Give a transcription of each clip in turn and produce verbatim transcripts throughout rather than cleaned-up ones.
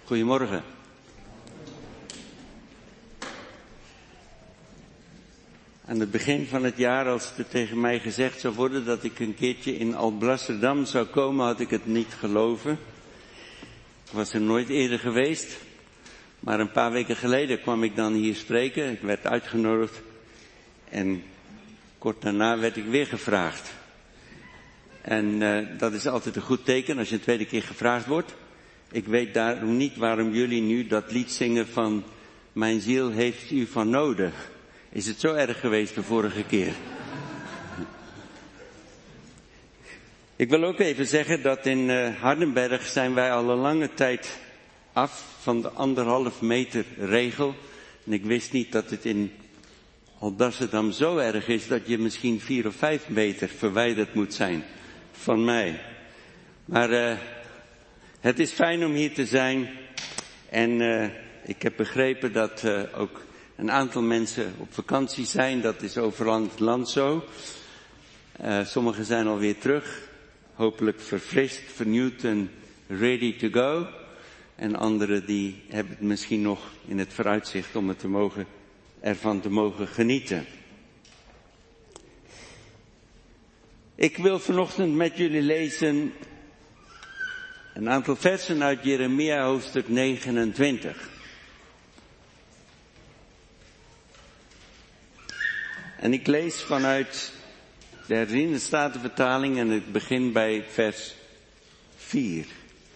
Goedemorgen. Aan het begin van het jaar, als er tegen mij gezegd zou worden dat ik een keertje in Alblasserdam zou komen, had ik het niet geloven. Ik was er nooit eerder geweest, maar een paar weken geleden kwam ik dan hier spreken. Ik werd uitgenodigd en kort daarna werd ik weer gevraagd. En uh, dat is altijd een goed teken als je een tweede keer gevraagd wordt. Ik weet daarom niet waarom jullie nu dat lied zingen van Mijn ziel heeft u van nodig. Is het zo erg geweest de vorige keer? Ik wil ook even zeggen dat in uh, Hardenberg zijn wij al een lange tijd af van de anderhalf meter regel. En ik wist niet dat het in Alblasserdam zo erg is dat je misschien vier of vijf meter verwijderd moet zijn van mij. Maar uh, het is fijn om hier te zijn. En uh, ik heb begrepen dat uh, ook een aantal mensen op vakantie zijn. Dat is overal in het land zo. Uh, sommigen zijn alweer terug. Hopelijk verfrist, vernieuwd en ready to go. En anderen die hebben het misschien nog in het vooruitzicht om het te mogen, ervan te mogen genieten. Ik wil vanochtend met jullie lezen een aantal versen uit Jeremia hoofdstuk negenentwintig. En ik lees vanuit de herziene statenvertaling en ik begin bij vers vier.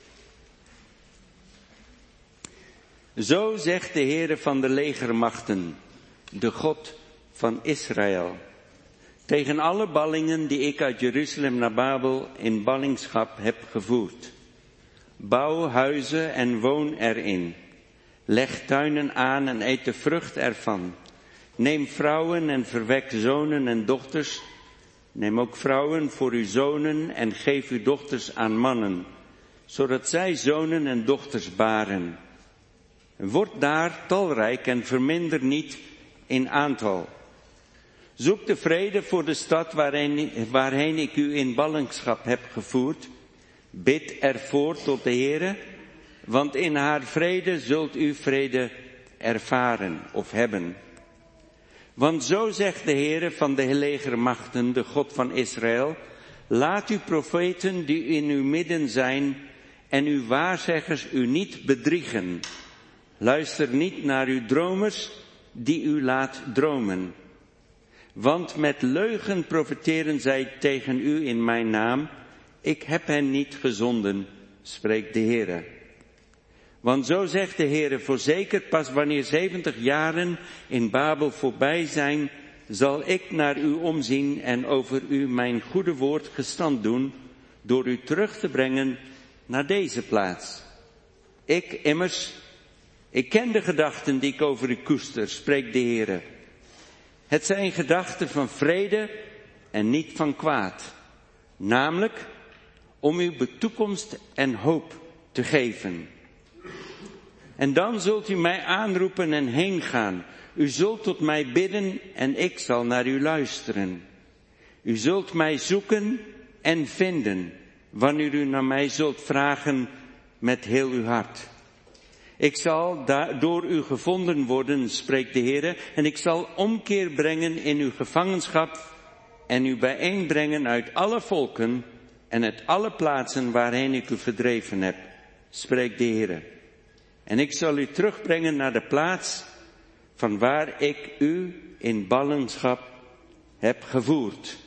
Zo zegt de Heere van de legermachten, de God van Israël, tegen alle ballingen die ik uit Jeruzalem naar Babel in ballingschap heb gevoerd. Bouw huizen en woon erin. Leg tuinen aan en eet de vrucht ervan. Neem vrouwen en verwek zonen en dochters. Neem ook vrouwen voor uw zonen en geef uw dochters aan mannen, zodat zij zonen en dochters baren. Word daar talrijk en verminder niet in aantal. Zoek de vrede voor de stad waarheen, waarheen ik u in ballingschap heb gevoerd. Bid ervoor tot de Heere, want in haar vrede zult u vrede ervaren of hebben. Want zo zegt de Heere van de legermachten, de God van Israël, laat uw profeten die in uw midden zijn en uw waarzeggers u niet bedriegen. Luister niet naar uw dromers die u laat dromen. Want met leugen profeteren zij tegen u in mijn naam. Ik heb hen niet gezonden, spreekt de Heere. Want zo zegt de Heere, voorzeker pas wanneer zeventig jaren in Babel voorbij zijn, zal ik naar u omzien en over u mijn goede woord gestand doen, door u terug te brengen naar deze plaats. Ik immers, ik ken de gedachten die ik over u koester, spreekt de Heere. Het zijn gedachten van vrede en niet van kwaad, namelijk om u toekomst en hoop te geven. En dan zult u mij aanroepen en heen gaan. U zult tot mij bidden en ik zal naar u luisteren. U zult mij zoeken en vinden, wanneer u naar mij zult vragen met heel uw hart. Ik zal door u gevonden worden, spreekt de Heere, en ik zal omkeer brengen in uw gevangenschap en u bijeenbrengen uit alle volken en uit alle plaatsen waarheen ik u verdreven heb, spreekt de Heere. En ik zal u terugbrengen naar de plaats van waar ik u in ballingschap heb gevoerd.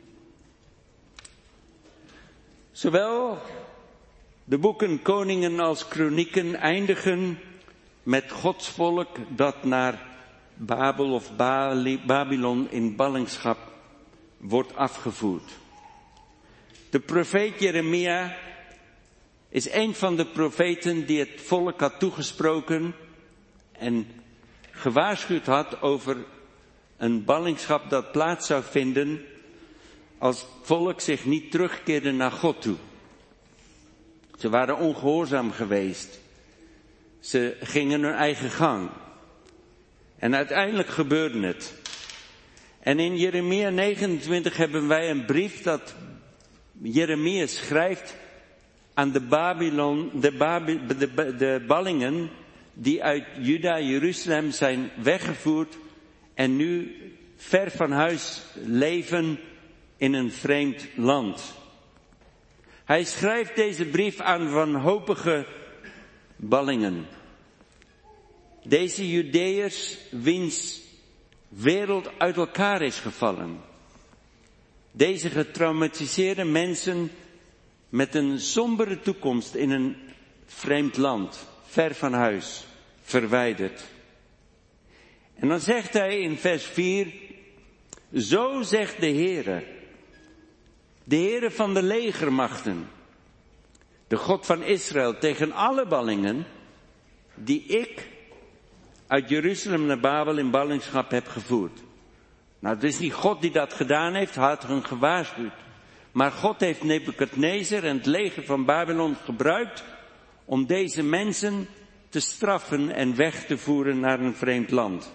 Zowel de boeken Koningen als Kronieken eindigen met Gods volk dat naar Babel of Babylon in ballingschap wordt afgevoerd. De profeet Jeremia is een van de profeten die het volk had toegesproken en gewaarschuwd had over een ballingschap dat plaats zou vinden als het volk zich niet terugkeerde naar God toe. Ze waren ongehoorzaam geweest. Ze gingen hun eigen gang. En uiteindelijk gebeurde het. En in Jeremia negenentwintig hebben wij een brief dat Jeremia schrijft aan de Babylon, de, Baby, de, de, de ballingen die uit Juda, Jeruzalem zijn weggevoerd en nu ver van huis leven in een vreemd land. Hij schrijft deze brief aan wanhopige ballingen. Deze Judeërs wiens wereld uit elkaar is gevallen. Deze getraumatiseerde mensen met een sombere toekomst in een vreemd land, ver van huis, verwijderd. En dan zegt hij in vers vier, zo zegt de Heere, de Heere van de legermachten, de God van Israël, tegen alle ballingen die ik uit Jeruzalem naar Babel in ballingschap heb gevoerd. Nou, het is niet God die dat gedaan heeft, hij had hen gewaarschuwd. Maar God heeft Nebukadnezar en het leger van Babylon gebruikt om deze mensen te straffen en weg te voeren naar een vreemd land.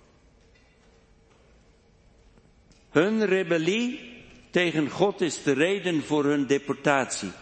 Hun rebellie tegen God is de reden voor hun deportatie.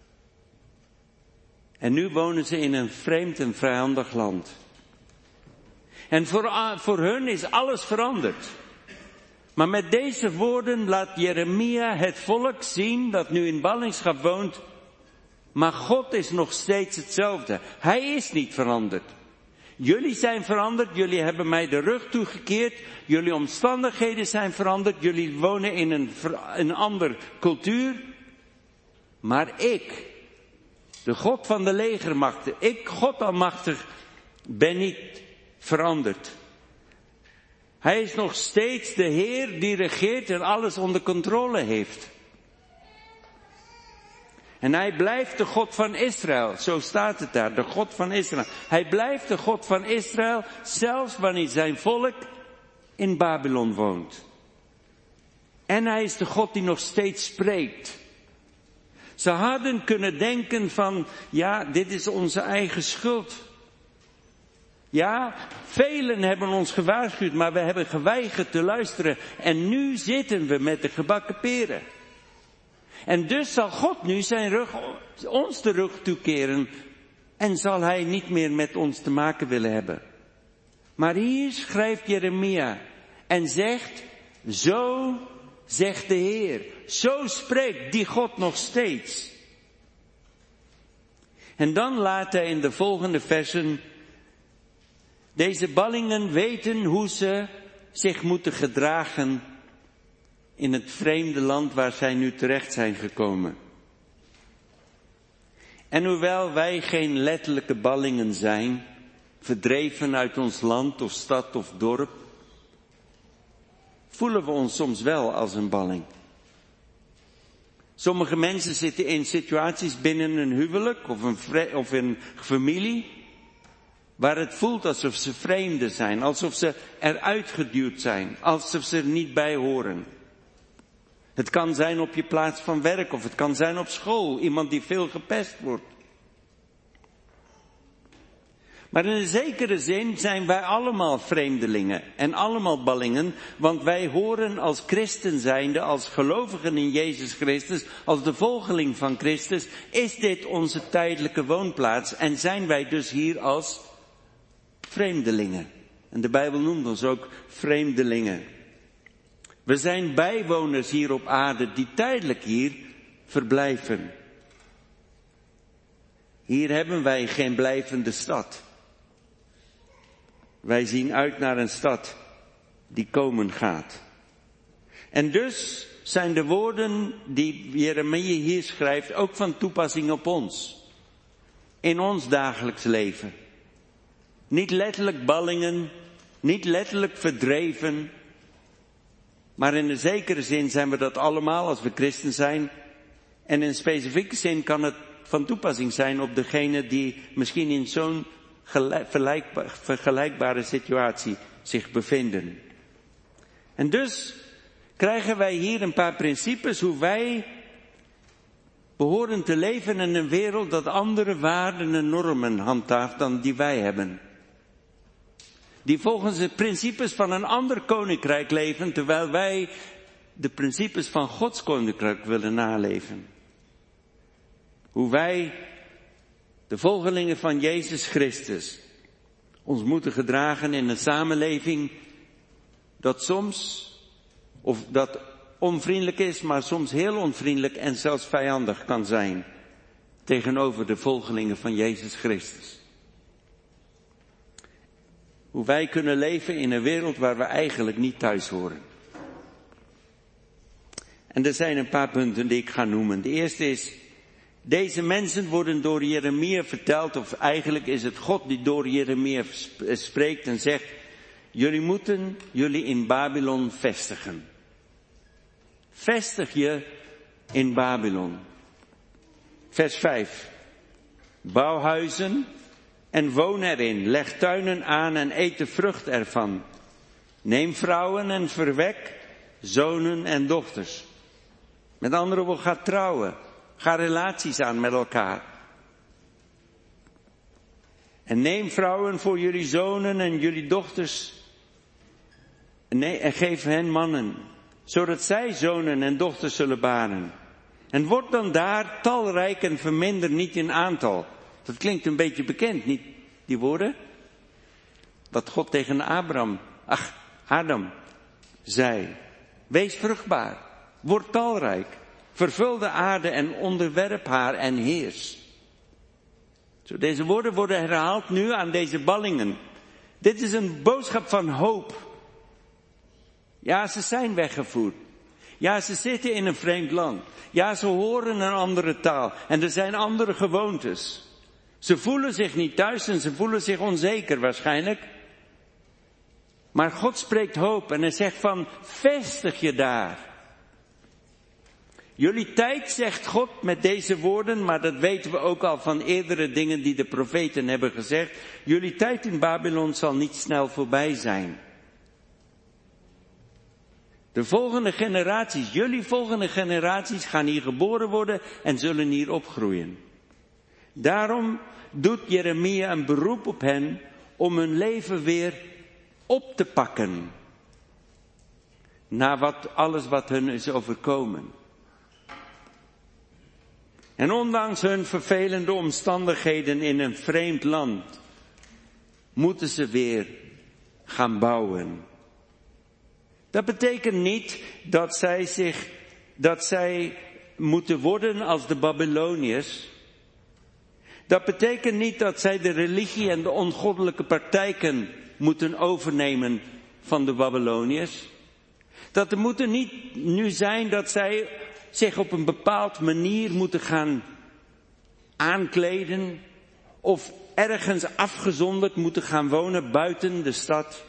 En nu wonen ze in een vreemd en vijandig land. En voor, voor hun is alles veranderd. Maar met deze woorden laat Jeremia het volk zien dat nu in ballingschap woont. Maar God is nog steeds hetzelfde. Hij is niet veranderd. Jullie zijn veranderd, jullie hebben mij de rug toegekeerd. Jullie omstandigheden zijn veranderd. Jullie wonen in een, een andere cultuur. Maar ik, de God van de legermachten, ik, God almachtig, ben niet veranderd. Hij is nog steeds de Heer die regeert en alles onder controle heeft. En hij blijft de God van Israël, zo staat het daar, de God van Israël. Hij blijft de God van Israël, zelfs wanneer zijn volk in Babylon woont. En hij is de God die nog steeds spreekt. Ze hadden kunnen denken van, ja, dit is onze eigen schuld. Ja, velen hebben ons gewaarschuwd, maar we hebben geweigerd te luisteren. En nu zitten we met de gebakken peren. En dus zal God nu zijn rug, ons de rug toekeren. En zal hij niet meer met ons te maken willen hebben. Maar hier schrijft Jeremia en zegt, zo zegt de Heer. Zo spreekt die God nog steeds. En dan laat hij in de volgende versen deze ballingen weten hoe ze zich moeten gedragen in het vreemde land waar zij nu terecht zijn gekomen. En hoewel wij geen letterlijke ballingen zijn, verdreven uit ons land of stad of dorp, voelen we ons soms wel als een balling. Sommige mensen zitten in situaties binnen een huwelijk of een, vre- of een familie, waar het voelt alsof ze vreemden zijn, alsof ze eruit geduwd zijn, alsof ze er niet bij horen. Het kan zijn op je plaats van werk of het kan zijn op school, iemand die veel gepest wordt. Maar in een zekere zin zijn wij allemaal vreemdelingen en allemaal ballingen, want wij horen als christen zijnde, als gelovigen in Jezus Christus, als de volgeling van Christus, is dit onze tijdelijke woonplaats en zijn wij dus hier als vreemdelingen. En de Bijbel noemt ons ook vreemdelingen. We zijn bijwoners hier op aarde die tijdelijk hier verblijven. Hier hebben wij geen blijvende stad. Wij zien uit naar een stad die komen gaat. En dus zijn de woorden die Jeremia hier schrijft ook van toepassing op ons. In ons dagelijks leven. Niet letterlijk ballingen, niet letterlijk verdreven. Maar in een zekere zin zijn we dat allemaal als we christen zijn. En in een specifieke zin kan het van toepassing zijn op degene die misschien in zo'n vergelijkbare situatie zich bevinden. En dus krijgen wij hier een paar principes hoe wij behoren te leven in een wereld dat andere waarden en normen handhaaft dan die wij hebben. Die volgens de principes van een ander koninkrijk leven, terwijl wij de principes van Gods koninkrijk willen naleven. Hoe wij, de volgelingen van Jezus Christus, ons moeten gedragen in een samenleving dat soms, of dat onvriendelijk is, maar soms heel onvriendelijk en zelfs vijandig kan zijn tegenover de volgelingen van Jezus Christus. Hoe wij kunnen leven in een wereld waar we eigenlijk niet thuis horen. En er zijn een paar punten die ik ga noemen. De eerste is, deze mensen worden door Jeremia verteld, of eigenlijk is het God die door Jeremia spreekt en zegt, jullie moeten jullie in Babylon vestigen. Vestig je in Babylon. Vers vijf. Bouw huizen en woon erin. Leg tuinen aan en eet de vrucht ervan. Neem vrouwen en verwek zonen en dochters. Met andere woorden, ga trouwen. Ga relaties aan met elkaar. En neem vrouwen voor jullie zonen en jullie dochters. Nee, en geef hen mannen, zodat zij zonen en dochters zullen baren. En word dan daar talrijk en verminder niet in aantal. Dat klinkt een beetje bekend, niet die woorden? Wat God tegen Abraham, ach, Adam, zei. Wees vruchtbaar, word talrijk, vervul de aarde en onderwerp haar en heers. Zo, deze woorden worden herhaald nu aan deze ballingen. Dit is een boodschap van hoop. Ja, ze zijn weggevoerd. Ja, ze zitten in een vreemd land. Ja, ze horen een andere taal. En er zijn andere gewoontes. Ze voelen zich niet thuis en ze voelen zich onzeker waarschijnlijk. Maar God spreekt hoop en hij zegt van, vestig je daar. Jullie tijd, zegt God met deze woorden, maar dat weten we ook al van eerdere dingen die de profeten hebben gezegd. Jullie tijd in Babylon zal niet snel voorbij zijn. De volgende generaties, jullie volgende generaties gaan hier geboren worden en zullen hier opgroeien. Daarom doet Jeremia een beroep op hen om hun leven weer op te pakken. Na wat, alles wat hun is overkomen. En ondanks hun vervelende omstandigheden in een vreemd land, moeten ze weer gaan bouwen. Dat betekent niet dat zij zich, dat zij moeten worden als de Babyloniërs. Dat betekent niet dat zij de religie en de ongoddelijke praktijken moeten overnemen van de Babyloniërs. Dat er moet er niet nu zijn dat zij zich op een bepaald manier moeten gaan aankleden of ergens afgezonderd moeten gaan wonen buiten de stad.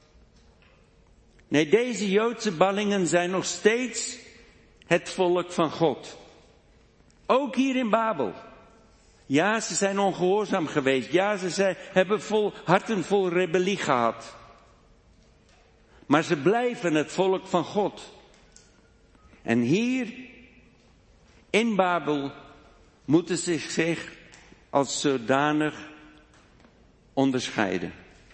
Nee, deze Joodse ballingen zijn nog steeds het volk van God. Ook hier in Babel. Ja, ze zijn ongehoorzaam geweest. Ja, ze zijn, hebben vol, harten vol rebellie gehad. Maar ze blijven het volk van God. En hier in Babel moeten ze zich als zodanig onderscheiden.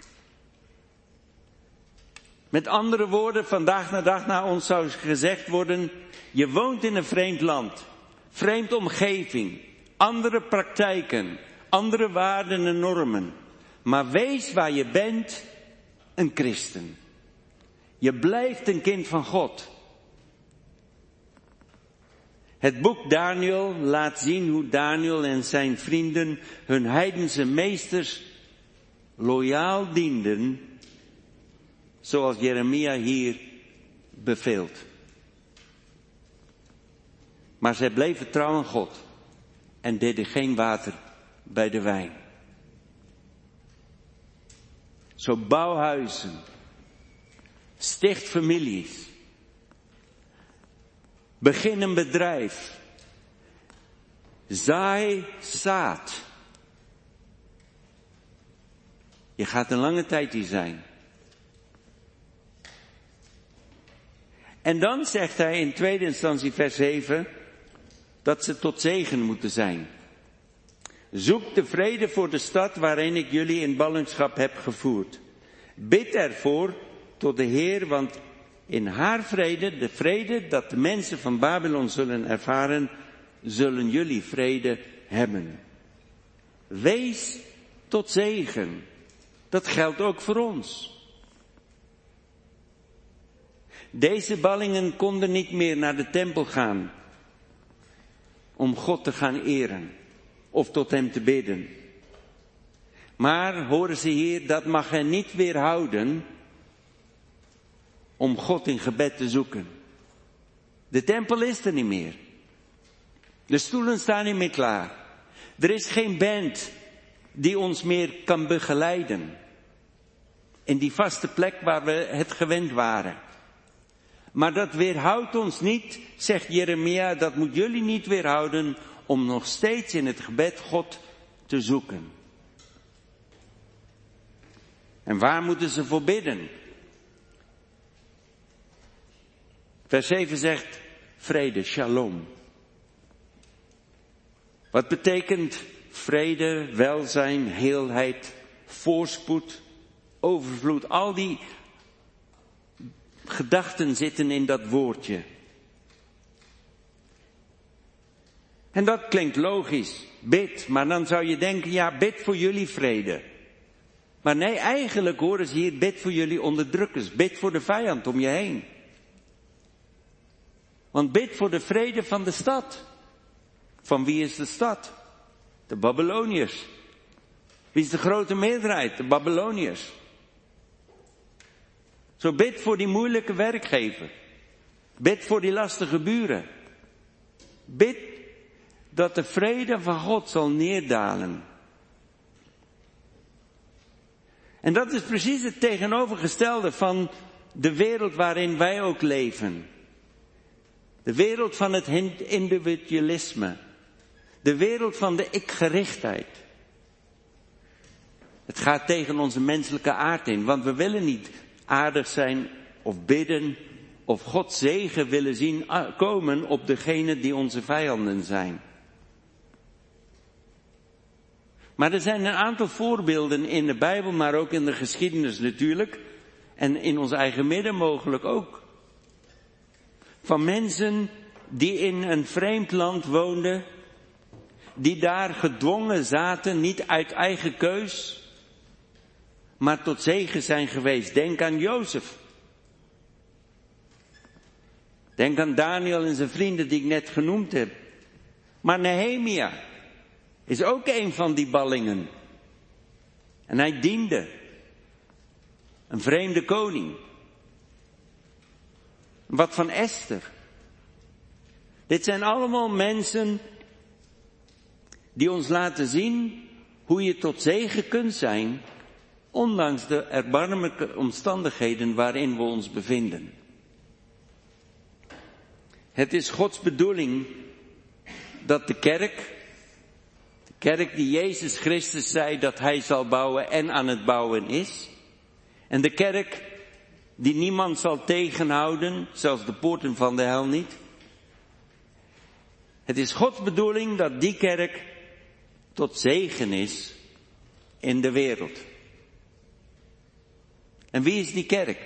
Met andere woorden, vandaag de dag naar ons zou gezegd worden, je woont in een vreemd land, vreemde omgeving, andere praktijken, andere waarden en normen. Maar wees waar je bent een christen. Je blijft een kind van God. Het boek Daniel laat zien hoe Daniel en zijn vrienden hun heidense meesters loyaal dienden, zoals Jeremia hier beveelt. Maar zij bleven trouw aan God en deden geen water bij de wijn. Zo bouw huizen, sticht families, begin een bedrijf, zaai zaad. Je gaat een lange tijd hier zijn. En dan zegt hij in tweede instantie vers zeven, dat ze tot zegen moeten zijn. Zoek de vrede voor de stad waarin ik jullie in ballingschap heb gevoerd. Bid ervoor tot de Heer, want in haar vrede, de vrede dat de mensen van Babylon zullen ervaren, zullen jullie vrede hebben. Wees tot zegen. Dat geldt ook voor ons. Deze ballingen konden niet meer naar de tempel gaan om God te gaan eren of tot hem te bidden. Maar, horen ze hier, dat mag hen niet weerhouden om God in gebed te zoeken. De tempel is er niet meer. De stoelen staan niet meer klaar. Er is geen band die ons meer kan begeleiden in die vaste plek waar we het gewend waren. Maar dat weerhoudt ons niet, zegt Jeremia, dat moet jullie niet weerhouden om nog steeds in het gebed God te zoeken. En waar moeten ze voor bidden? Vers zeven zegt vrede, shalom. Wat betekent vrede, welzijn, heelheid, voorspoed, overvloed? Al die gedachten zitten in dat woordje. En dat klinkt logisch, bid, maar dan zou je denken, ja, bid voor jullie vrede. Maar nee, eigenlijk horen ze hier, bid voor jullie onderdrukkers, bid voor de vijand om je heen. Want bid voor de vrede van de stad. Van wie is de stad? De Babyloniërs. Wie is de grote meerderheid? De Babyloniërs. Zo bid voor die moeilijke werkgever. Bid voor die lastige buren. Bid dat de vrede van God zal neerdalen. En dat is precies het tegenovergestelde van de wereld waarin wij ook leven. De wereld van het individualisme. De wereld van de ikgerichtheid. Het gaat tegen onze menselijke aard in, want we willen niet aardig zijn of bidden of Gods zegen willen zien komen op degenen die onze vijanden zijn. Maar er zijn een aantal voorbeelden in de Bijbel, maar ook in de geschiedenis natuurlijk. En in ons eigen midden mogelijk ook. Van mensen die in een vreemd land woonden. Die daar gedwongen zaten, niet uit eigen keus. Maar tot zegen zijn geweest. Denk aan Jozef. Denk aan Daniel en zijn vrienden die ik net genoemd heb. Maar Nehemia is ook een van die ballingen. En hij diende. Een vreemde koning. Wat van Esther. Dit zijn allemaal mensen die ons laten zien hoe je tot zegen kunt zijn, ondanks de erbarmelijke omstandigheden waarin we ons bevinden. Het is Gods bedoeling dat de kerk, de kerk die Jezus Christus zei dat hij zal bouwen en aan het bouwen is, en de kerk die niemand zal tegenhouden, zelfs de poorten van de hel niet. Het is Gods bedoeling dat die kerk tot zegen is in de wereld. En wie is die kerk?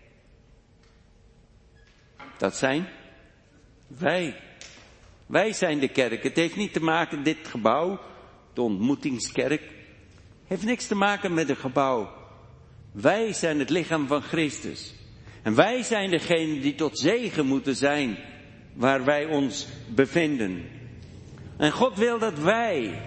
Dat zijn wij. Wij zijn de kerk. Het heeft niet te maken, dit gebouw, de ontmoetingskerk, heeft niks te maken met een gebouw. Wij zijn het lichaam van Christus. En wij zijn degene die tot zegen moeten zijn waar wij ons bevinden. En God wil dat wij,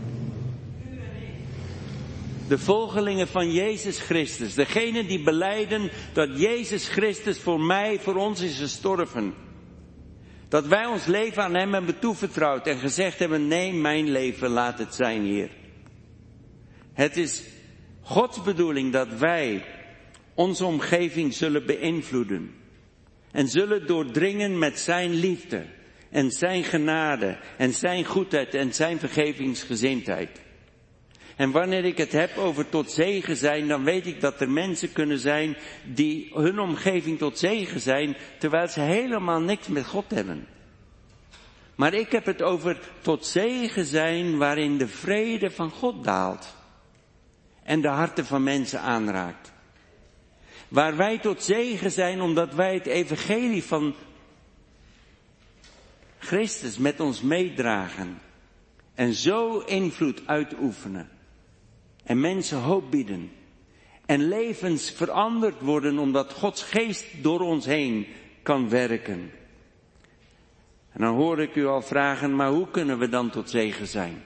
de volgelingen van Jezus Christus, degene die belijden dat Jezus Christus voor mij, voor ons is gestorven, dat wij ons leven aan hem hebben toevertrouwd en gezegd hebben, nee, mijn leven laat het zijn, Heer. Het is Gods bedoeling dat wij onze omgeving zullen beïnvloeden en zullen doordringen met zijn liefde en zijn genade en zijn goedheid en zijn vergevingsgezindheid. En wanneer ik het heb over tot zegen zijn, dan weet ik dat er mensen kunnen zijn die hun omgeving tot zegen zijn, terwijl ze helemaal niks met God hebben. Maar ik heb het over tot zegen zijn waarin de vrede van God daalt en de harten van mensen aanraakt. Waar wij tot zegen zijn omdat wij het evangelie van Christus met ons meedragen. En zo invloed uitoefenen. En mensen hoop bieden. En levens veranderd worden omdat Gods geest door ons heen kan werken. En dan hoor ik u al vragen, maar hoe kunnen we dan tot zegen zijn?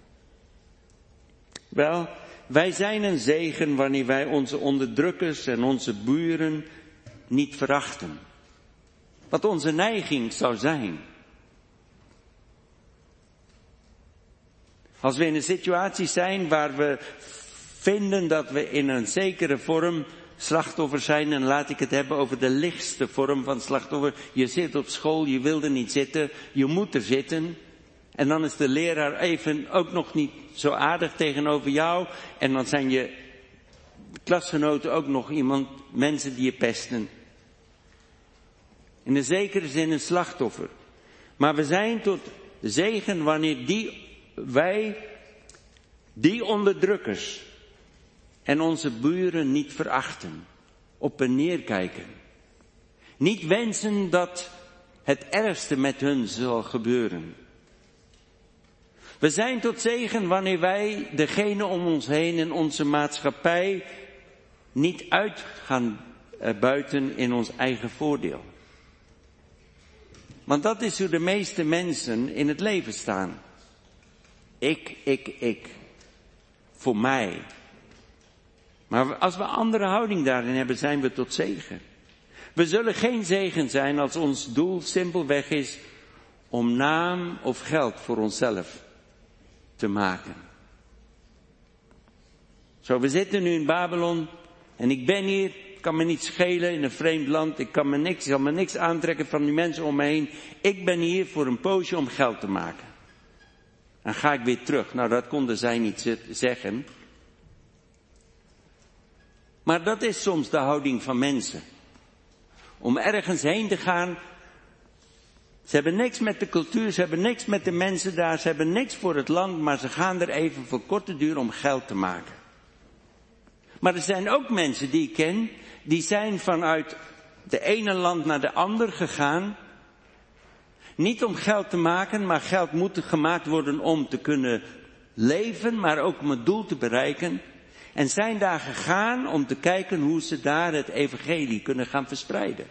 Wel, wij zijn een zegen wanneer wij onze onderdrukkers en onze buren niet verachten. Wat onze neiging zou zijn. Als we in een situatie zijn waar we vinden dat we in een zekere vorm slachtoffer zijn, en laat ik het hebben over de lichtste vorm van slachtoffer. Je zit op school, je wilde niet zitten, je moet er zitten. En dan is de leraar even ook nog niet zo aardig tegenover jou. En dan zijn je klasgenoten ook nog iemand, mensen die je pesten. In een zekere zin een slachtoffer. Maar we zijn tot zegen wanneer die, wij, die onderdrukkers en onze buren niet verachten, op en neer kijken. Niet wensen dat het ergste met hun zal gebeuren. We zijn tot zegen wanneer wij degene om ons heen in onze maatschappij niet uit gaan buiten in ons eigen voordeel. Want dat is hoe de meeste mensen in het leven staan. Ik, ik, ik. Voor mij. Maar als we andere houding daarin hebben, zijn we tot zegen. We zullen geen zegen zijn als ons doel simpelweg is om naam of geld voor onszelf te maken. Zo, we zitten nu in Babylon en ik ben hier, kan me niet schelen in een vreemd land, ik kan me niks, ik kan me niks aantrekken van die mensen om me heen. Ik ben hier voor een poosje om geld te maken. Dan ga ik weer terug. Nou, dat konden zij niet zeggen. Maar dat is soms de houding van mensen. Om ergens heen te gaan. Ze hebben niks met de cultuur, ze hebben niks met de mensen daar, ze hebben niks voor het land, maar ze gaan er even voor korte duur om geld te maken. Maar er zijn ook mensen die ik ken, die zijn vanuit de ene land naar de ander gegaan. Niet om geld te maken, maar geld moet gemaakt worden om te kunnen leven, maar ook om het doel te bereiken. En zijn daar gegaan om te kijken hoe ze daar het evangelie kunnen gaan verspreiden.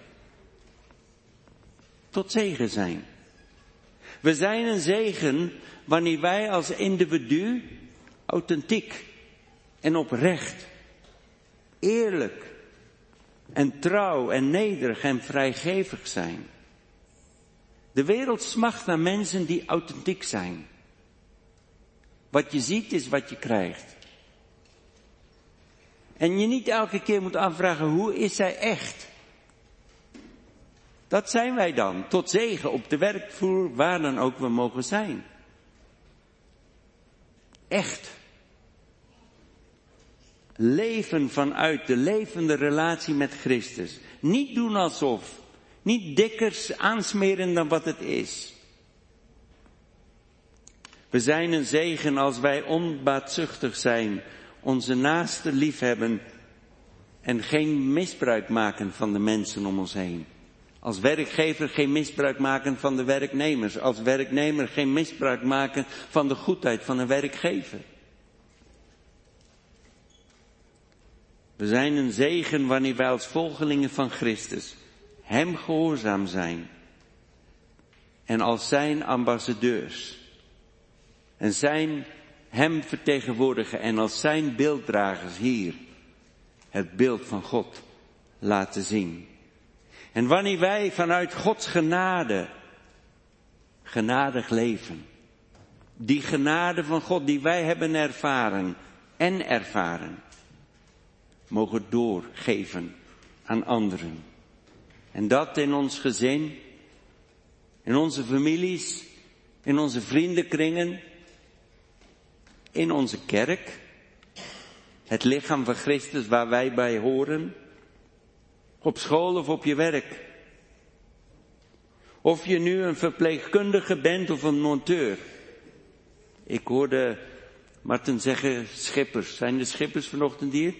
Tot zegen zijn. We zijn een zegen wanneer wij als individu authentiek en oprecht, eerlijk en trouw en nederig en vrijgevig zijn. De wereld smacht naar mensen die authentiek zijn. Wat je ziet is wat je krijgt. En je niet elke keer moet afvragen, hoe is zij echt? Dat zijn wij dan, tot zegen op de werkvloer, waar dan ook we mogen zijn. Echt. Leven vanuit de levende relatie met Christus. Niet doen alsof. Niet dikkers aansmeren dan wat het is. We zijn een zegen als wij onbaatzuchtig zijn, onze naaste liefhebben en geen misbruik maken van de mensen om ons heen. Als werkgever geen misbruik maken van de werknemers. Als werknemer geen misbruik maken van de goedheid van een werkgever. We zijn een zegen wanneer wij als volgelingen van Christus hem gehoorzaam zijn. En als zijn ambassadeurs. En zijn hem vertegenwoordigen en als zijn beelddragers hier het beeld van God laten zien. En wanneer wij vanuit Gods genade genadig leven. Die genade van God die wij hebben ervaren en ervaren. Mogen doorgeven aan anderen. En dat in ons gezin, in onze families, in onze vriendenkringen, in onze kerk. Het lichaam van Christus waar wij bij horen. Op school of op je werk. Of je nu een verpleegkundige bent of een monteur. Ik hoorde Marten zeggen schippers. Zijn de schippers vanochtend hier?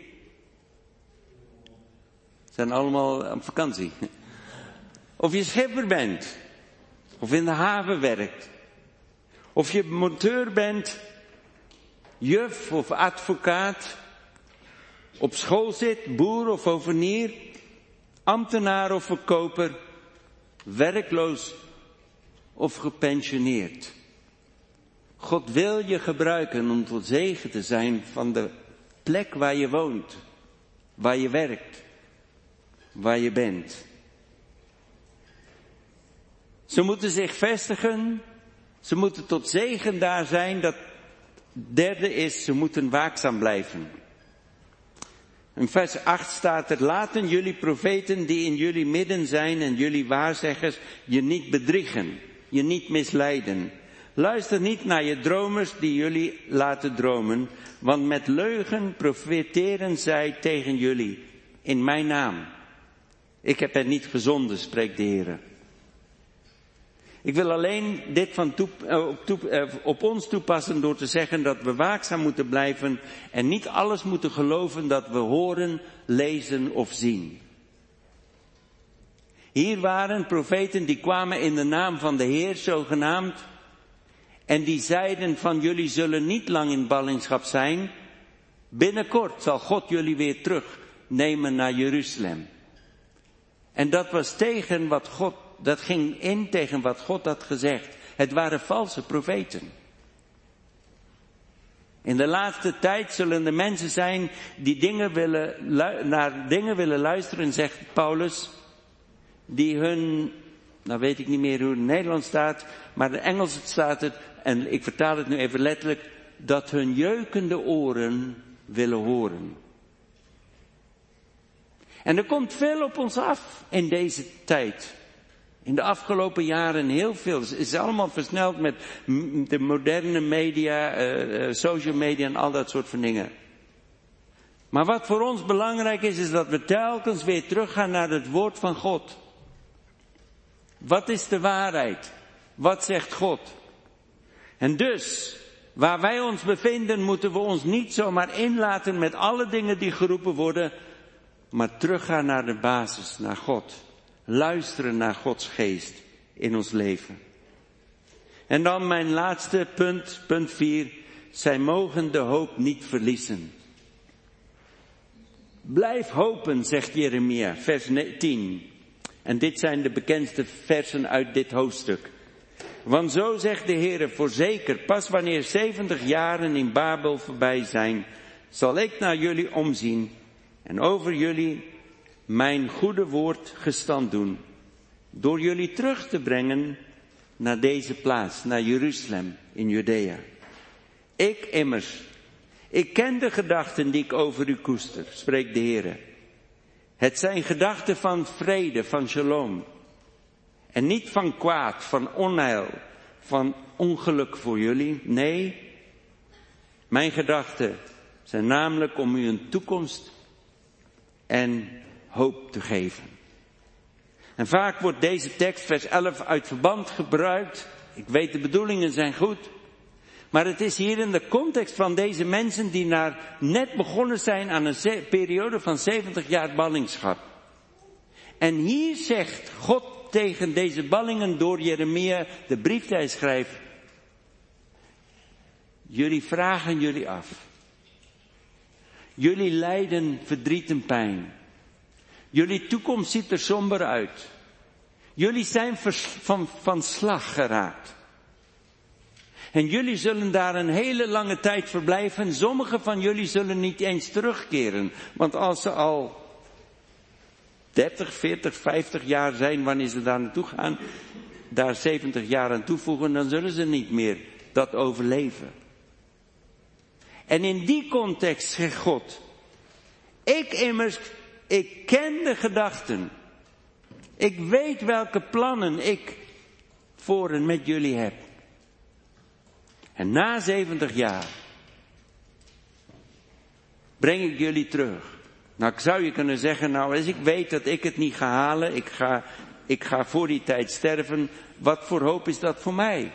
Zijn allemaal op vakantie. Of je schipper bent. Of in de haven werkt. Of je monteur bent, juf of advocaat, op school zit, boer of hovenier, ambtenaar of verkoper, werkloos of gepensioneerd. God wil je gebruiken om tot zegen te zijn van de plek waar je woont, waar je werkt, waar je bent. Ze moeten zich vestigen, ze moeten tot zegen daar zijn. Dat derde is, ze moeten waakzaam blijven. In vers acht staat er, laten jullie profeten die in jullie midden zijn en jullie waarzeggers je niet bedriegen, je niet misleiden. Luister niet naar je dromers die jullie laten dromen, want met leugen profeteren zij tegen jullie in mijn naam. Ik heb hen niet gezonden, spreekt de Heer. Ik wil alleen dit van toe, op, toe, op ons toepassen door te zeggen dat we waakzaam moeten blijven en niet alles moeten geloven dat we horen, lezen of zien. Hier waren profeten die kwamen in de naam van de Heer zogenaamd en die zeiden van jullie zullen niet lang in ballingschap zijn. Binnenkort zal God jullie weer terugnemen naar Jeruzalem. En dat was tegen wat God, dat ging in tegen wat God had gezegd. Het waren valse profeten. In de laatste tijd zullen er mensen zijn die dingen willen, naar dingen willen luisteren, zegt Paulus, die hun, nou weet ik niet meer hoe het in Nederland staat, maar in Engels staat het, en ik vertaal het nu even letterlijk, dat hun jeukende oren willen horen. En er komt veel op ons af in deze tijd. In de afgelopen jaren heel veel. Het is allemaal versneld met de moderne media, uh, social media en al dat soort van dingen. Maar wat voor ons belangrijk is, is dat we telkens weer teruggaan naar het woord van God. Wat is de waarheid? Wat zegt God? En dus, waar wij ons bevinden, moeten we ons niet zomaar inlaten met alle dingen die geroepen worden, maar teruggaan naar de basis, naar God. Luisteren naar Gods geest in ons leven. En dan mijn laatste punt, punt vier. Zij mogen de hoop niet verliezen. Blijf hopen, zegt Jeremia, vers tien. En dit zijn de bekendste versen uit dit hoofdstuk. Want zo zegt de Heer, voorzeker, pas wanneer zeventig jaren in Babel voorbij zijn, zal ik naar jullie omzien en over jullie mijn goede woord gestand doen, door jullie terug te brengen naar deze plaats, naar Jeruzalem in Judea. Ik immers, ik ken de gedachten die ik over u koester, spreekt de Heer. Het zijn gedachten van vrede, van shalom. En niet van kwaad, van onheil, van ongeluk voor jullie. Nee, mijn gedachten zijn namelijk om u een toekomst en hoop te geven. En vaak wordt deze tekst, vers elf, uit verband gebruikt. Ik weet, de bedoelingen zijn goed. Maar het is hier in de context van deze mensen die naar, net begonnen zijn aan een ze- periode van zeventig jaar ballingschap. En hier zegt God tegen deze ballingen door Jeremia, de brief die hij schrijft. Jullie vragen jullie af. Jullie lijden verdriet en pijn. Jullie toekomst ziet er somber uit. Jullie zijn vers, van, van slag geraakt. En jullie zullen daar een hele lange tijd verblijven. Sommigen van jullie zullen niet eens terugkeren. Want als ze al dertig, veertig, vijftig jaar zijn, wanneer ze daar naartoe gaan, daar zeventig jaar aan toevoegen, dan zullen ze niet meer dat overleven. En in die context zegt God, ik immers, ik ken de gedachten. Ik weet welke plannen ik voor en met jullie heb. En na zeventig jaar breng ik jullie terug. Nou, ik zou je kunnen zeggen, nou, als ik weet dat ik het niet ga halen, ik ga, ik ga voor die tijd sterven, wat voor hoop is dat voor mij?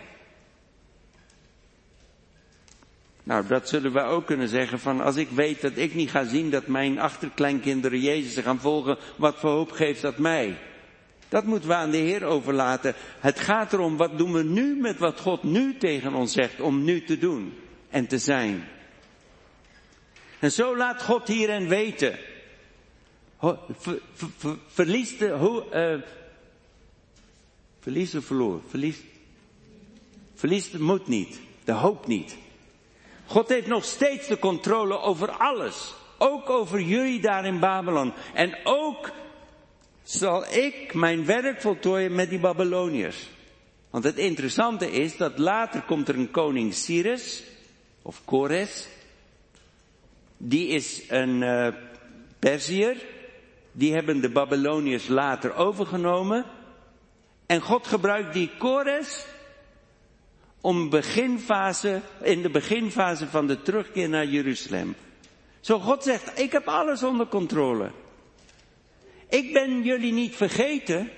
Nou, dat zullen we ook kunnen zeggen van, als ik weet dat ik niet ga zien dat mijn achterkleinkinderen Jezus gaan volgen, wat voor hoop geeft dat mij? Dat moeten we aan de Heer overlaten. Het gaat erom, wat doen we nu met wat God nu tegen ons zegt om nu te doen en te zijn. En zo laat God hierin weten. Ver, ver, ver, verlies de, ho, uh, verlies de verloor. Verlies, verlies de moed niet. De hoop niet. God heeft nog steeds de controle over alles. Ook over jullie daar in Babylon. En ook zal ik mijn werk voltooien met die Babyloniërs. Want het interessante is dat later komt er een koning Cyrus. Of Kores. Die is een uh, Perziër. Die hebben de Babyloniërs later overgenomen. En God gebruikt die Kores om beginfase, in de beginfase van de terugkeer naar Jeruzalem. Zo God zegt, ik heb alles onder controle. Ik ben jullie niet vergeten.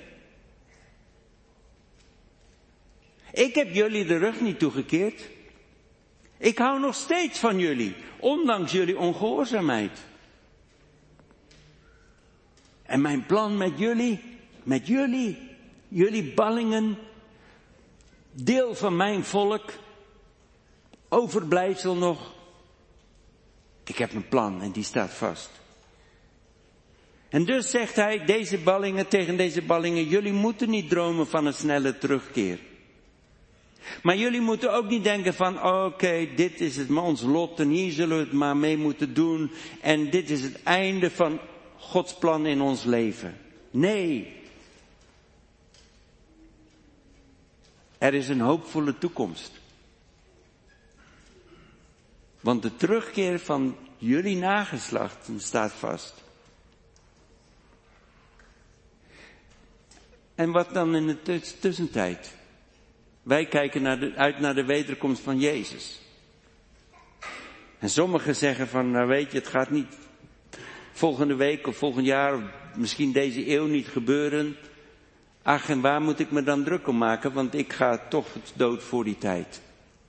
Ik heb jullie de rug niet toegekeerd. Ik hou nog steeds van jullie, ondanks jullie ongehoorzaamheid. En mijn plan met jullie, met jullie, jullie ballingen, deel van mijn volk, overblijfsel nog. Ik heb een plan en die staat vast. En dus zegt hij deze ballingen, tegen deze ballingen, jullie moeten niet dromen van een snelle terugkeer. Maar jullie moeten ook niet denken van, oké, okay, dit is het maar ons lot en hier zullen we het maar mee moeten doen. En dit is het einde van Gods plan in ons leven. Nee. Er is een hoopvolle toekomst. Want de terugkeer van jullie nageslachten staat vast. En wat dan in de tussentijd? Wij kijken naar de, uit naar de wederkomst van Jezus. En sommigen zeggen van, nou weet je, het gaat niet volgende week of volgend jaar, of misschien deze eeuw niet gebeuren. Ach, en waar moet ik me dan druk om maken, want ik ga toch dood voor die tijd.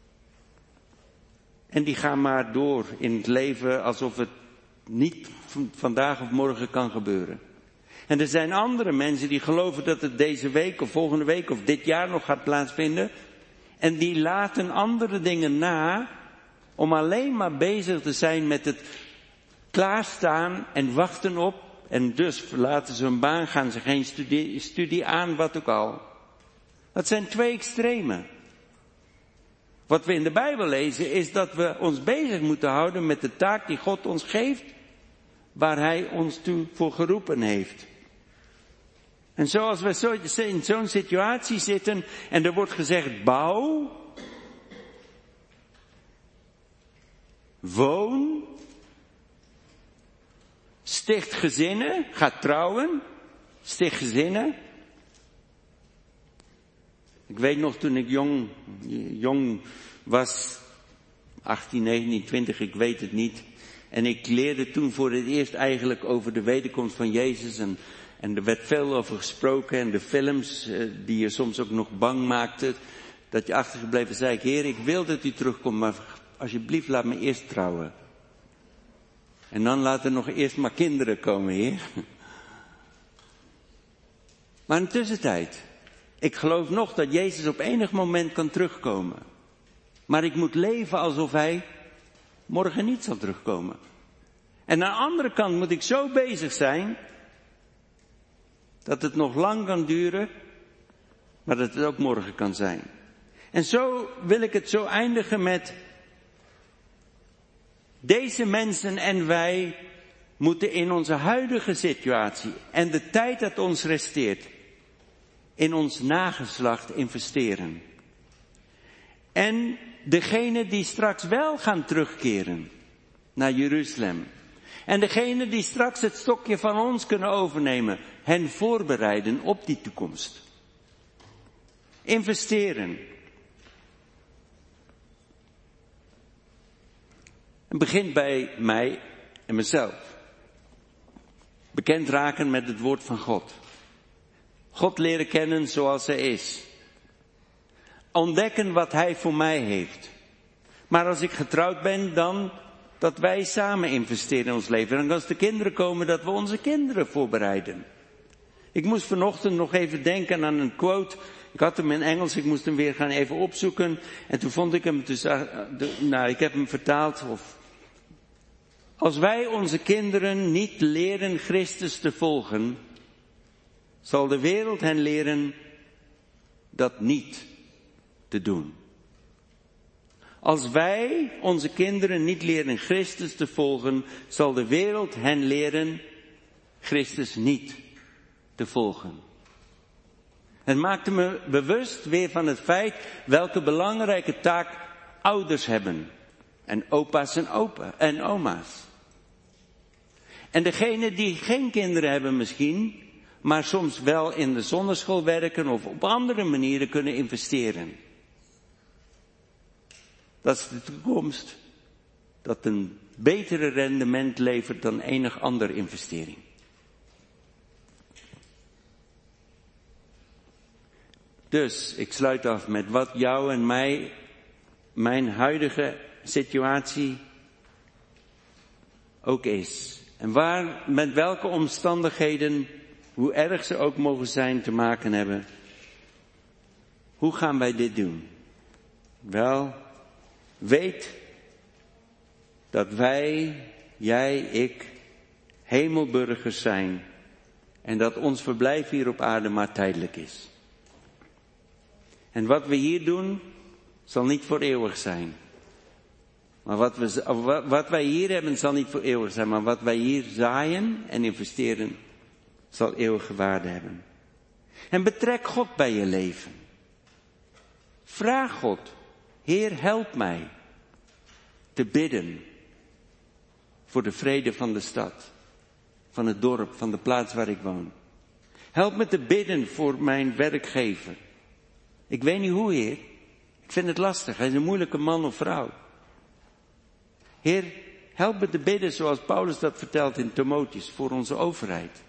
En die gaan maar door in het leven alsof het niet vandaag of morgen kan gebeuren. En er zijn andere mensen die geloven dat het deze week of volgende week of dit jaar nog gaat plaatsvinden. En die laten andere dingen na om alleen maar bezig te zijn met het klaarstaan en wachten op. En dus verlaten ze hun baan, gaan ze geen studie, studie aan, wat ook al. Dat zijn twee extremen. Wat we in de Bijbel lezen is dat we ons bezig moeten houden met de taak die God ons geeft, waar Hij ons toe voor geroepen heeft. En zoals we zo, in zo'n situatie zitten en er wordt gezegd bouw, woon, sticht gezinnen, ga trouwen, sticht gezinnen. Ik weet nog toen ik jong, jong was, achttien, negentien, twintig, ik weet het niet. En ik leerde toen voor het eerst eigenlijk over de wederkomst van Jezus. En, en er werd veel over gesproken. En de films uh, die je soms ook nog bang maakten. Dat je achtergebleven zei ik, Heer, ik wil dat u terugkomt, maar alsjeblieft laat me eerst trouwen. En dan laat er nog eerst maar kinderen komen, Heer. Maar in de tussentijd, ik geloof nog dat Jezus op enig moment kan terugkomen. Maar ik moet leven alsof Hij morgen niet zal terugkomen. En aan de andere kant moet ik zo bezig zijn dat het nog lang kan duren, maar dat het ook morgen kan zijn. En zo wil ik het zo eindigen met deze mensen en wij moeten in onze huidige situatie en de tijd dat ons resteert in ons nageslacht investeren. En degene die straks wel gaan terugkeren naar Jeruzalem. En degene die straks het stokje van ons kunnen overnemen, hen voorbereiden op die toekomst. Investeren. Het begint bij mij en mezelf. Bekend raken met het woord van God. God leren kennen zoals Hij is. Ontdekken wat Hij voor mij heeft. Maar als ik getrouwd ben, dan dat wij samen investeren in ons leven. En als de kinderen komen, dat we onze kinderen voorbereiden. Ik moest vanochtend nog even denken aan een quote. Ik had hem in Engels, ik moest hem weer gaan even opzoeken. En toen vond ik hem, dus, nou ik heb hem vertaald. Of, als wij onze kinderen niet leren Christus te volgen, zal de wereld hen leren dat niet te doen. Als wij onze kinderen niet leren Christus te volgen, zal de wereld hen leren Christus niet te volgen. Het maakte me bewust weer van het feit welke belangrijke taak ouders hebben. En opa's en opa en oma's. En degenen die geen kinderen hebben misschien, maar soms wel in de zonneschool werken of op andere manieren kunnen investeren. Dat is de toekomst dat een betere rendement levert dan enig andere investering. Dus ik sluit af met wat jou en mij, mijn huidige situatie ook is. En waar, met welke omstandigheden, hoe erg ze ook mogen zijn, te maken hebben. Hoe gaan wij dit doen? Wel, weet dat wij, jij, ik, hemelburgers zijn. En dat ons verblijf hier op aarde maar tijdelijk is. En wat we hier doen, zal niet voor eeuwig zijn. Maar wat, we, wat wij hier hebben, zal niet voor eeuwig zijn. Maar wat wij hier zaaien en investeren, zal eeuwige waarde hebben. En betrek God bij je leven. Vraag God, Heer, help mij te bidden voor de vrede van de stad, van het dorp, van de plaats waar ik woon. Help me te bidden voor mijn werkgever. Ik weet niet hoe, Heer. Ik vind het lastig. Hij is een moeilijke man of vrouw. Heer, help me te bidden zoals Paulus dat vertelt in Timotheus voor onze overheid.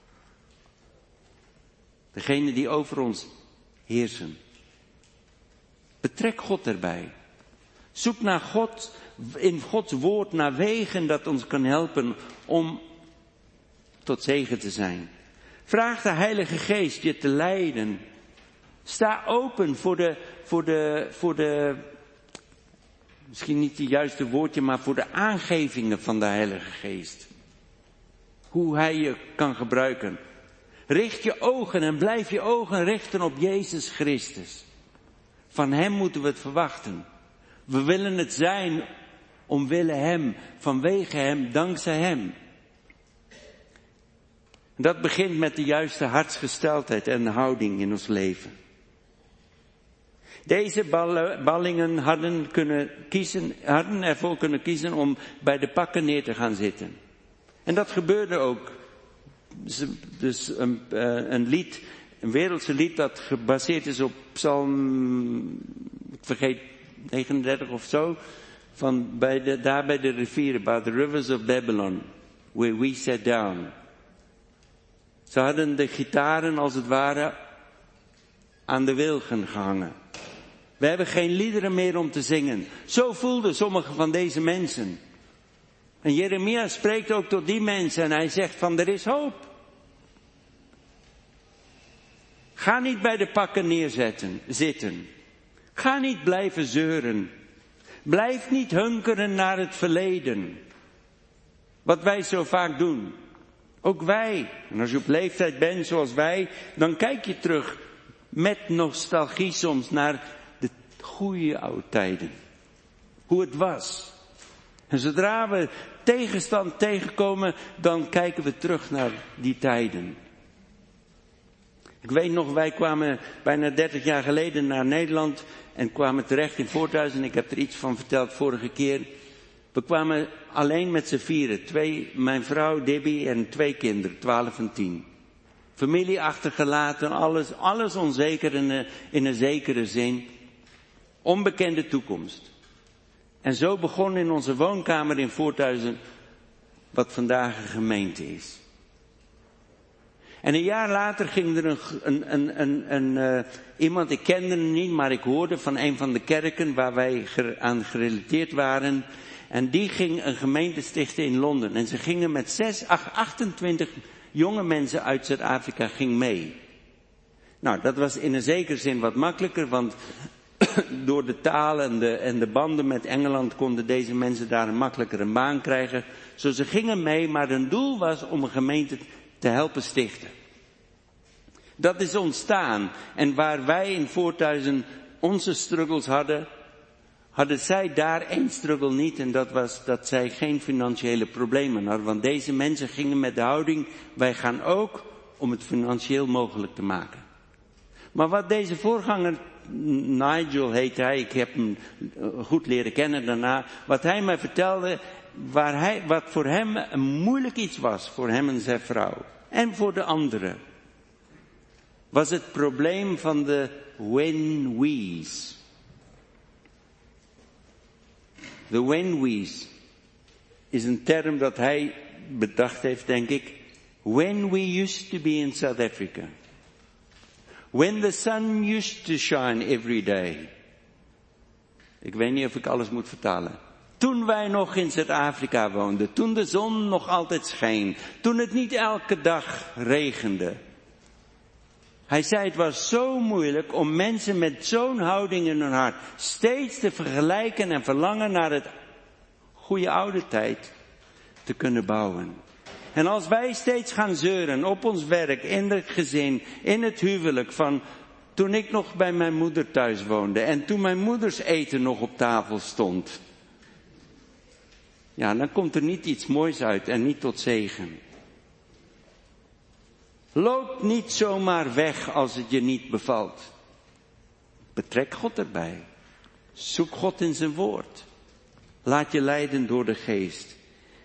Degene die over ons heersen. Betrek God erbij. Zoek naar God, in Gods woord naar wegen dat ons kan helpen om tot zegen te zijn. Vraag de Heilige Geest je te leiden. Sta open voor de, voor de, voor de, misschien niet het juiste woordje, maar voor de aangevingen van de Heilige Geest. Hoe Hij je kan gebruiken. Richt je ogen en blijf je ogen richten op Jezus Christus. Van Hem moeten we het verwachten. We willen het zijn omwille Hem, vanwege Hem, dankzij Hem. Dat begint met de juiste hartsgesteldheid en houding in ons leven. Deze ballingen hadden, kunnen kiezen, hadden ervoor kunnen kiezen om bij de pakken neer te gaan zitten. En dat gebeurde ook. Dus een, een lied, een wereldse lied dat gebaseerd is op Psalm, ik vergeet negenendertig of zo, van bij de, daar bij de rivieren, by the rivers of Babylon, where we sat down. Ze hadden de gitaren als het ware aan de wilgen gehangen. We hebben geen liederen meer om te zingen. Zo voelden sommige van deze mensen. En Jeremia spreekt ook tot die mensen en hij zegt van er is hoop. Ga niet bij de pakken neerzetten, zitten. Ga niet blijven zeuren. Blijf niet hunkeren naar het verleden. Wat wij zo vaak doen. Ook wij. En als je op leeftijd bent zoals wij, dan kijk je terug met nostalgie soms naar de goede oude tijden. Hoe het was. En zodra we tegenstand tegenkomen, dan kijken we terug naar die tijden. Ik weet nog, wij kwamen bijna dertig jaar geleden naar Nederland en kwamen terecht in Voorthuizen. Ik heb er iets van verteld vorige keer. We kwamen alleen met z'n vieren. Twee, mijn vrouw Debbie en twee kinderen, twaalf en tien. Familie achtergelaten, alles, alles onzeker in een, in een zekere zin. Onbekende toekomst. En zo begon in onze woonkamer in Voorthuizen wat vandaag een gemeente is. En een jaar later ging er een, een, een, een, een uh, iemand, ik kende hem niet, maar ik hoorde van een van de kerken waar wij aan gerelateerd waren. En die ging een gemeente stichten in Londen. En ze gingen met zes, acht, achtentwintig jonge mensen uit Zuid-Afrika ging mee. Nou, dat was in een zekere zin wat makkelijker, want door de taal en de, en de banden met Engeland konden deze mensen daar een makkelijker baan krijgen. Zo ze gingen mee, maar hun doel was om een gemeente te helpen stichten. Dat is ontstaan. En waar wij in Voorthuizen onze struggles hadden, hadden zij daar één struggle niet. En dat was dat zij geen financiële problemen hadden. Want deze mensen gingen met de houding, wij gaan ook om het financieel mogelijk te maken. Maar wat deze voorganger, Nigel heet hij, ik heb hem goed leren kennen daarna. Wat hij mij vertelde, waar hij, wat voor hem een moeilijk iets was, voor hem en zijn vrouw. En voor de anderen. Was het probleem van de when-we's. De when-we's is een term dat hij bedacht heeft, denk ik. When we used to be in South Africa. When the sun used to shine every day. Ik weet niet of ik alles moet vertalen. Toen wij nog in Zuid-Afrika woonden. Toen de zon nog altijd scheen. Toen het niet elke dag regende. Hij zei het was zo moeilijk om mensen met zo'n houding in hun hart steeds te vergelijken en verlangen naar het goede oude tijd te kunnen bouwen. En als wij steeds gaan zeuren op ons werk, in het gezin, in het huwelijk van toen ik nog bij mijn moeder thuis woonde en toen mijn moeders eten nog op tafel stond. Ja, dan komt er niet iets moois uit en niet tot zegen. Loop niet zomaar weg als het je niet bevalt. Betrek God erbij. Zoek God in zijn woord. Laat je leiden door de geest.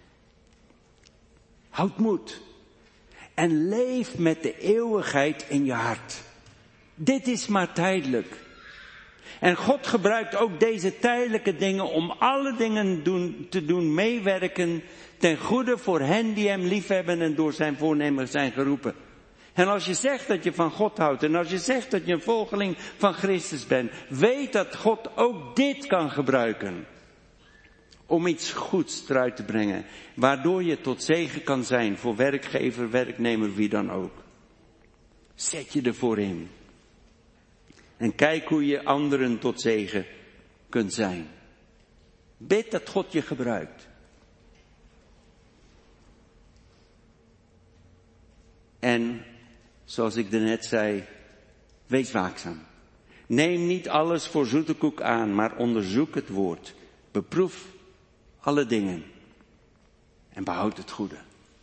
Houd moed. En leef met de eeuwigheid in je hart. Dit is maar tijdelijk. En God gebruikt ook deze tijdelijke dingen om alle dingen doen, te doen meewerken ten goede voor hen die hem liefhebben en door zijn voornemen zijn geroepen. En als je zegt dat je van God houdt en als je zegt dat je een volgeling van Christus bent, weet dat God ook dit kan gebruiken. Om iets goeds eruit te brengen, waardoor je tot zegen kan zijn voor werkgever, werknemer, wie dan ook. Zet je ervoor in. En kijk hoe je anderen tot zegen kunt zijn. Bid dat God je gebruikt. En, zoals ik daarnet zei, wees waakzaam. Neem niet alles voor zoete koek aan, maar onderzoek het woord. Beproef alle dingen. En behoud het goede.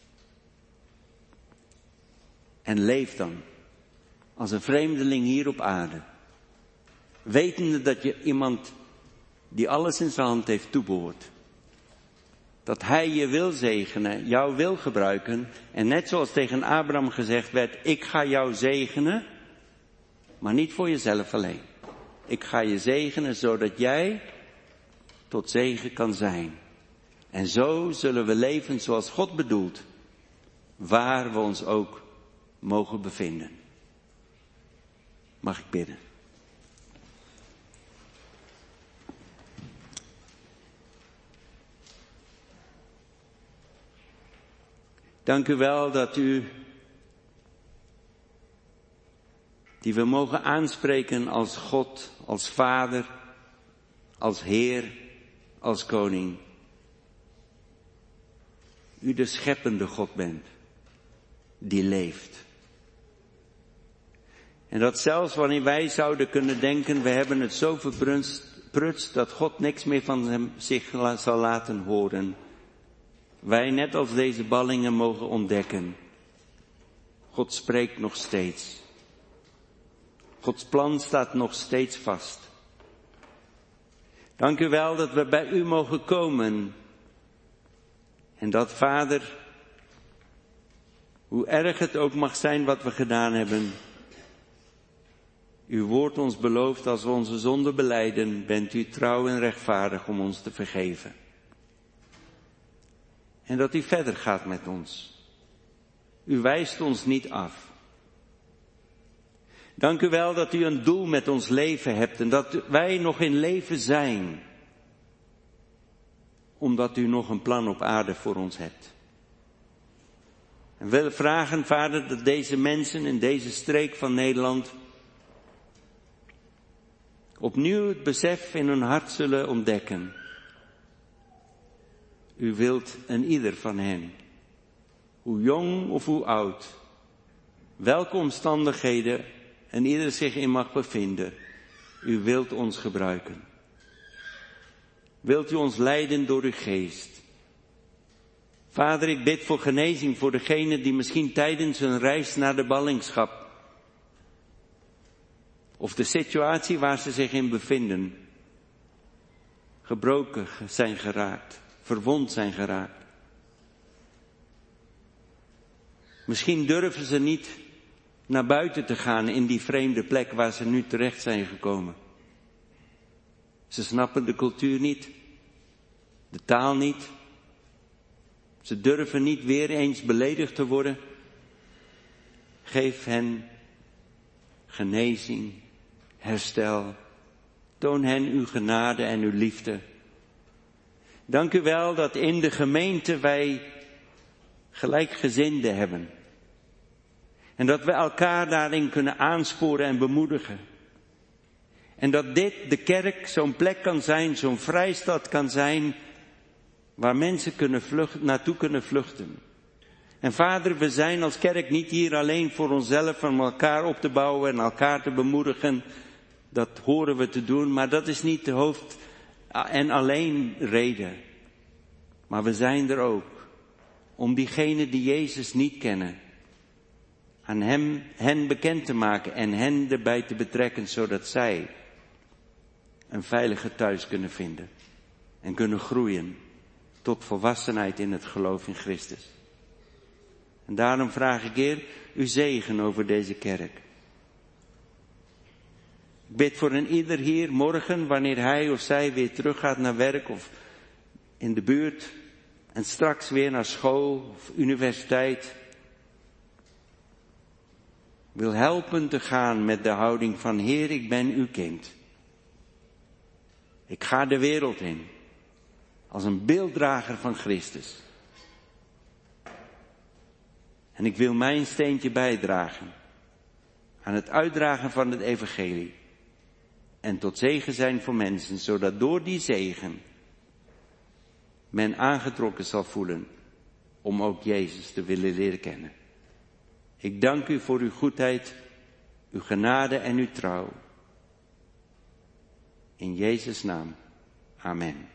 En leef dan als een vreemdeling hier op aarde. Wetende dat je iemand die alles in zijn hand heeft toebehoort. Dat hij je wil zegenen, jou wil gebruiken. En net zoals tegen Abraham gezegd werd, ik ga jou zegenen. Maar niet voor jezelf alleen. Ik ga je zegenen zodat jij tot zegen kan zijn. En zo zullen we leven zoals God bedoelt. Waar we ons ook mogen bevinden. Mag ik bidden? Dank u wel dat u, die we mogen aanspreken als God, als Vader, als Heer, als Koning. U de scheppende God bent, die leeft. En dat zelfs wanneer wij zouden kunnen denken, we hebben het zo verprutst dat God niks meer van hem zich zal laten horen. Wij net als deze ballingen mogen ontdekken. God spreekt nog steeds. Gods plan staat nog steeds vast. Dank u wel dat we bij u mogen komen. En dat, Vader, hoe erg het ook mag zijn wat we gedaan hebben, uw woord ons belooft als we onze zonde belijden, bent u trouw en rechtvaardig om ons te vergeven. En dat u verder gaat met ons. U wijst ons niet af. Dank u wel dat u een doel met ons leven hebt en dat wij nog in leven zijn. Omdat u nog een plan op aarde voor ons hebt. En wil vragen, Vader, dat deze mensen in deze streek van Nederland opnieuw het besef in hun hart zullen ontdekken. U wilt een ieder van hen, hoe jong of hoe oud, welke omstandigheden en ieder zich in mag bevinden. U wilt ons gebruiken. Wilt u ons leiden door uw geest. Vader, ik bid voor genezing voor degenen die misschien tijdens hun reis naar de ballingschap of de situatie waar ze zich in bevinden gebroken zijn geraakt, verwond zijn geraakt. Misschien durven ze niet naar buiten te gaan in die vreemde plek waar ze nu terecht zijn gekomen. Ze snappen de cultuur niet, de taal niet. Ze durven niet weer eens beledigd te worden. Geef hen genezing, herstel. Toon hen uw genade en uw liefde. Dank u wel dat in de gemeente wij gelijkgezinden hebben. En dat we elkaar daarin kunnen aansporen en bemoedigen. En dat dit, de kerk, zo'n plek kan zijn, zo'n vrijstad kan zijn, waar mensen kunnen vluchten, naartoe kunnen vluchten. En Vader, we zijn als kerk niet hier alleen voor onszelf om elkaar op te bouwen en elkaar te bemoedigen. Dat horen we te doen, maar dat is niet de hoofd en alleen reden. Maar we zijn er ook om diegenen die Jezus niet kennen, aan hem, hen bekend te maken en hen erbij te betrekken, zodat zij een veilige thuis kunnen vinden en kunnen groeien tot volwassenheid in het geloof in Christus. En daarom vraag ik, Heer, uw zegen over deze kerk. Ik bid voor een ieder hier morgen, wanneer hij of zij weer teruggaat naar werk of in de buurt en straks weer naar school of universiteit, wil helpen te gaan met de houding van, Heer, ik ben uw kind. Ik ga de wereld in als een beelddrager van Christus. En ik wil mijn steentje bijdragen aan het uitdragen van het evangelie. En tot zegen zijn voor mensen, zodat door die zegen men aangetrokken zal voelen om ook Jezus te willen leren kennen. Ik dank u voor uw goedheid, uw genade en uw trouw. In Jezus' naam. Amen.